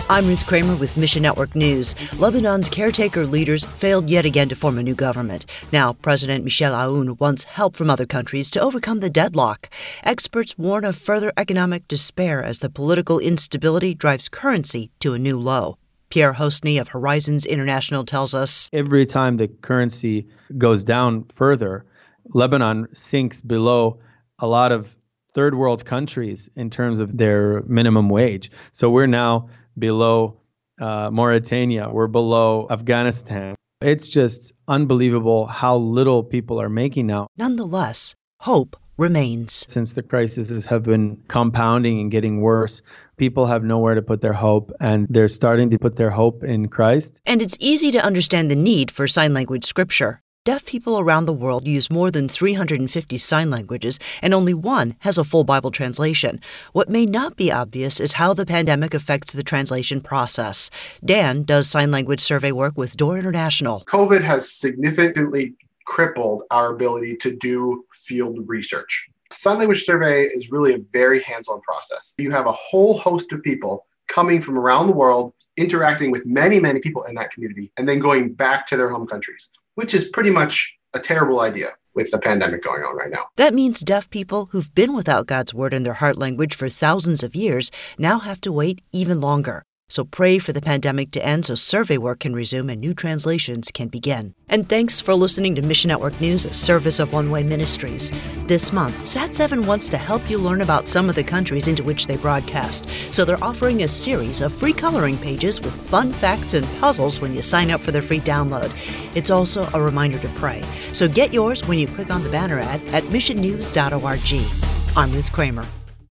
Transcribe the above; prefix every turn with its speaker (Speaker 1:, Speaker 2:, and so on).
Speaker 1: I'm Ruth Kramer with Mission Network News. Lebanon's caretaker leaders failed yet again to form a new government. Now, President Michel Aoun wants help from other countries to overcome the deadlock. Experts warn of further economic despair as the political instability drives currency to a new low. Pierre Hosny of Horizons International tells us,
Speaker 2: every time the currency goes down further, Lebanon sinks below a lot of third world countries in terms of their minimum wage. So we're now below Mauritania, we're below Afghanistan. It's just unbelievable how little people are making now.
Speaker 1: Nonetheless, hope remains.
Speaker 2: Since the crises have been compounding and getting worse, people have nowhere to put their hope, and they're starting to put their hope in Christ.
Speaker 1: And it's easy to understand the need for sign language scripture. Deaf people around the world use more than 350 sign languages, and only one has a full Bible translation. What may not be obvious is how the pandemic affects the translation process. Dan does sign language survey work with Door International.
Speaker 3: COVID has significantly crippled our ability to do field research. Sign language survey is really a very hands-on process. You have a whole host of people coming from around the world, interacting with many, many people in that community, and then going back to their home countries, which is pretty much a terrible idea with the pandemic going on right now.
Speaker 1: That means deaf people who've been without God's word in their heart language for thousands of years now have to wait even longer. So pray for the pandemic to end so survey work can resume and new translations can begin. And thanks for listening to Mission Network News, a service of One Way Ministries. This month, Sat7 wants to help you learn about some of the countries into which they broadcast. So they're offering a series of free coloring pages with fun facts and puzzles when you sign up for their free download. It's also a reminder to pray. So get yours when you click on the banner ad at missionnews.org. I'm Ruth Kramer.